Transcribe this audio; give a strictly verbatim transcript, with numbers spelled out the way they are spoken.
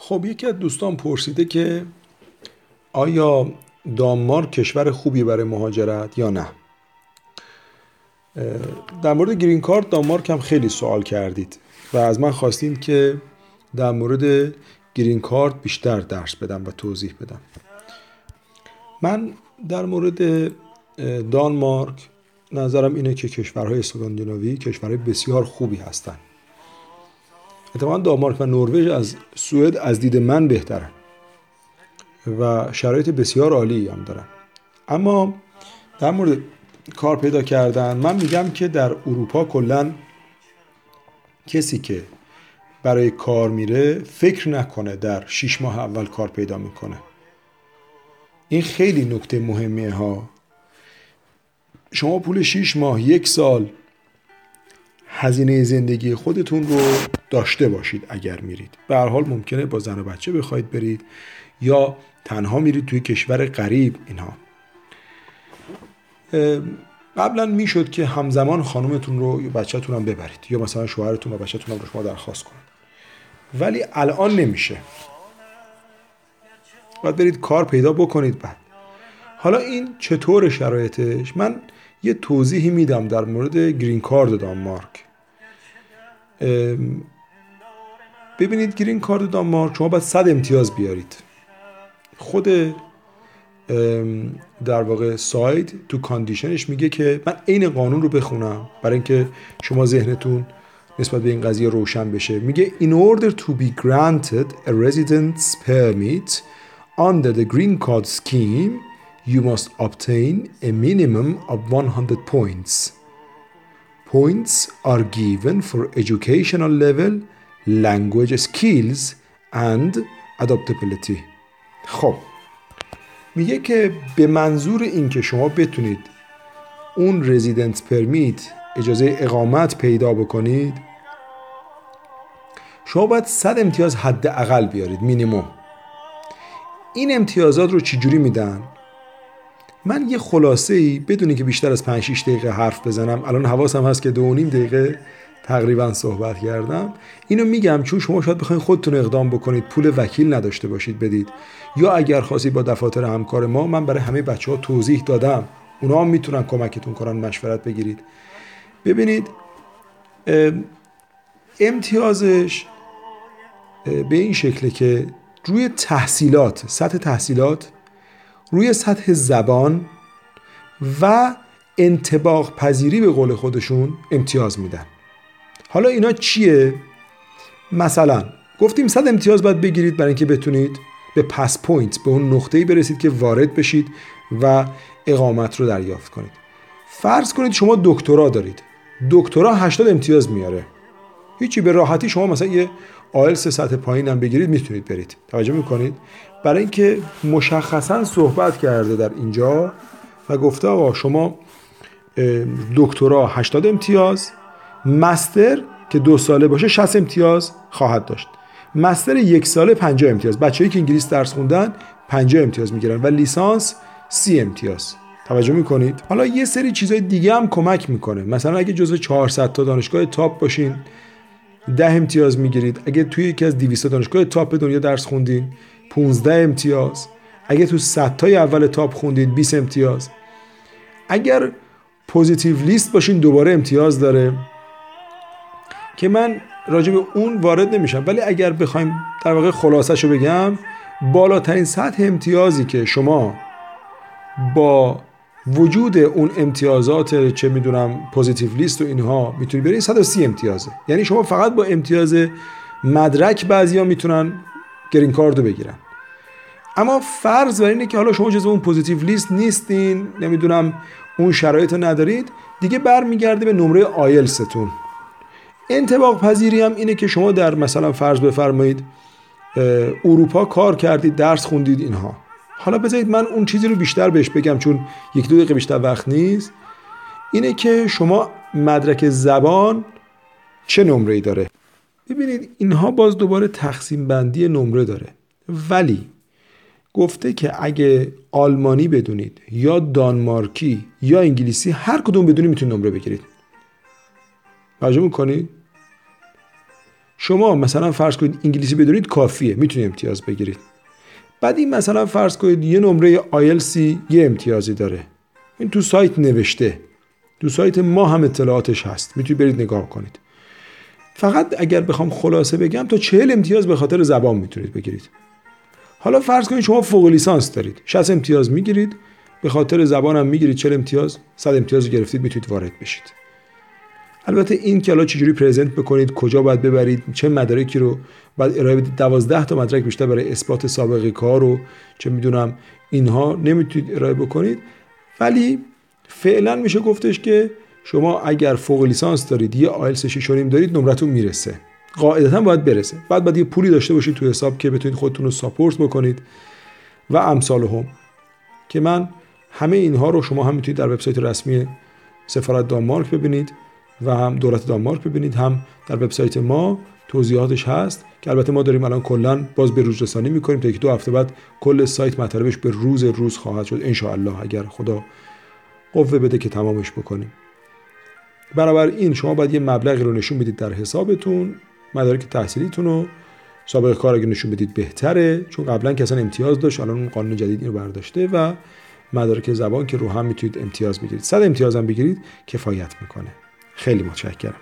خب یکی از دوستان پرسیده که آیا دانمارک کشور خوبی برای مهاجرت یا نه. در مورد گرین کارت دانمارک هم خیلی سوال کردید و از من خواستین که در مورد گرین کارت بیشتر درس بدم و توضیح بدم. من در مورد دانمارک نظرم اینه که کشورهای اسکاندیناوی کشورهای بسیار خوبی هستن. اتفاقا دانمارک و نروژ از سوئد از دید من بهترن و شرایط بسیار عالی هم دارن. اما در مورد کار پیدا کردن من میگم که در اروپا کلن کسی که برای کار میره فکر نکنه در شش ماه اول کار پیدا میکنه. این خیلی نکته مهمه ها. شما پول شش ماه یک سال هزینه زندگی خودتون رو داشته باشید اگر میرید. به هر حال ممکنه با زن و بچه بخواید برید یا تنها میرید توی کشور غریب. اینها قبلا میشد که همزمان خانومتون رو یا بچه‌تون هم ببرید یا مثلا شوهرتون و بچه‌تون رو شما درخواست کنید، ولی الان نمیشه. باید برید کار پیدا بکنید. بعد حالا این چطور شرایطش؟ من یه توضیحی میدم در مورد گرین کارت دانمارک. ببینید گرین کارت دانمارک شما باید صد امتیاز بیارید. خود در واقع سایت تو کاندیشنش میگه که من عین قانون رو بخونم برای اینکه شما ذهنتون نسبت به این قضیه روشن بشه. میگه in order to be granted a residence permit under the green card scheme you must obtain a minimum of one hundred points. Points are given for educational level, language skills and adaptability. خب میگه که به منظور این که شما بتونید اون رزیدنت پرمیت اجازه اقامت پیدا بکنید شما باید صد امتیاز حداقل بیارید، مینیمم. این امتیازات رو چجوری میدن؟ من یه خلاصه‌ای بدونی که بیشتر از پنج شش دقیقه حرف بزنم، الان حواسم هست که دو و نیم دقیقه تقریبا صحبت کردم، اینو میگم چون شما شاید بخواید خودتون اقدام بکنید، پول وکیل نداشته باشید بدید، یا اگر خواستید با دفاتر همکار ما، من برای همه بچه‌ها توضیح دادم، اونا هم میتونن کمکتون کنن، مشورت بگیرید. ببینید امتیازش به این شکله که روی تحصیلات، سطح تحصیلات، روی سطح زبان و انطباق پذیری به قول خودشون امتیاز میدن. حالا اینا چیه؟ مثلا گفتیم صد امتیاز باید بگیرید برای اینکه بتونید به پس پوینت، به اون نقطه‌ای برسید که وارد بشید و اقامت رو دریافت کنید. فرض کنید شما دکترا دارید، دکترا هشتاد امتیاز میاره، هیچی، به راحتی شما مثلا یه آیلتس سطح پایین هم بگیرید میتونید برید. توجه میکنید؟ برای اینکه مشخصا صحبت کرده در اینجا و گفته آقا شما دکترا هشتاد امتیاز، مستر که دو ساله باشه شصت امتیاز خواهد داشت، مستر یک ساله پنجاه امتیاز، بچه‌ای که انگلیس درس خوندن پنجاه امتیاز میگیرن و لیسانس سی امتیاز. توجه میکنید؟ حالا یه سری چیزای دیگه هم کمک میکنه. مثلا اگه جزو چهارصد تا دانشگاه تاپ باشین ده امتیاز میگیرید. اگه توی یکی از دویست دانشگاه تاپ دنیا درس خوندین پانزده امتیاز. اگه تو صد تای اول تاپ خوندین بیست امتیاز. اگر پوزیتیو لیست باشین دوباره امتیاز داره که من راجع به اون وارد نمیشم، ولی اگر بخوایم در واقع خلاصه‌شو بگم، بالاترین سطح امتیازی که شما با وجود اون امتیازات چه میدونم پوزیتیو لیست و اینها میتونی برید صد و سی امتیازه. یعنی شما فقط با امتیاز مدرک بعضیا میتونن گرین کارت رو بگیرن. اما فرض بر اینه که حالا شما جزو اون پوزیتیو لیست نیستین، نمیدونم اون شرایط رو ندارید، دیگه برمیگرده به نمره آیلتستون. انطباق پذیری هم اینه که شما در مثلا فرض بفرمایید اروپا کار کردید، درس خوندید اینها. حالا بذارید من اون چیزی رو بیشتر بهش بگم چون یک دو دقیقه بیشتر وقت نیست. اینه که شما مدرک زبان چه نمره‌ای داره. ببینید اینها باز دوباره تقسیم بندی نمره داره، ولی گفته که اگه آلمانی بدونید یا دانمارکی یا انگلیسی، هر کدوم بدونید میتونید نمره بگیرید. توجه میکنید؟ شما مثلا فرض کنید انگلیسی بدونید کافیه، میتونید امتیاز بگیرید. بعد این مثلا فرض کنید یه نمره آیلسی یه امتیازی داره، این تو سایت نوشته، تو سایت ما هم اطلاعاتش هست، میتونید برید نگاه کنید. فقط اگر بخوام خلاصه بگم تا چهل امتیاز به خاطر زبان میتونید بگیرید. حالا فرض کنید شما فوق لیسانس دارید، شصت امتیاز میگیرید، به خاطر زبان هم میگیرید چهل امتیاز، صد امتیاز گرفتید، میتونید وارد بشید. البته این که حالا چجوری پرزنت بکنید، کجا باید ببرید، چه مدارکی رو باید ارائه بدید، دوازده تا مدرک بیشتر برای اثبات سابقه کار رو چه میدونم اینها نمیتونید ارائه بکنید. ولی فعلا میشه گفتش که شما اگر فوق لیسانس دارید، یه آیلتس شش و نیم دارید، نمرتون میرسه، قاعدتا باید برسه. بعد باید یه پولی داشته باشید تو حساب که بتونید خودتون رو ساپورت بکنید و امثال هم، که من همه اینها رو شما هم میتونید در وبسایت رسمی سفارت دانمارک ببینید و هم دولت دانمارک ببینید، هم در وبسایت ما توضیحاتش هست که البته ما داریم الان کلا باز به روز رسانی میکنیم تا یک دو هفته بعد کل سایت مطلبش به روز روز خواهد شد ان شاء الله، اگر خدا قوه بده که تمامش بکنیم. بنابراین شما باید یه مبلغی رو نشون بدید در حسابتون، مدارک تحصیلیتون رو، سابقه کار اگه نشون بدید بهتره، چون قبلا که اصلا امتیاز داشت، الان اون قانون جدید اینو برداشته، و مدارک زبان که رو هم میتونید امتیاز بگیرید. صد امتیاز هم بگیرید کفایت میکنه. خیلی متشکرم.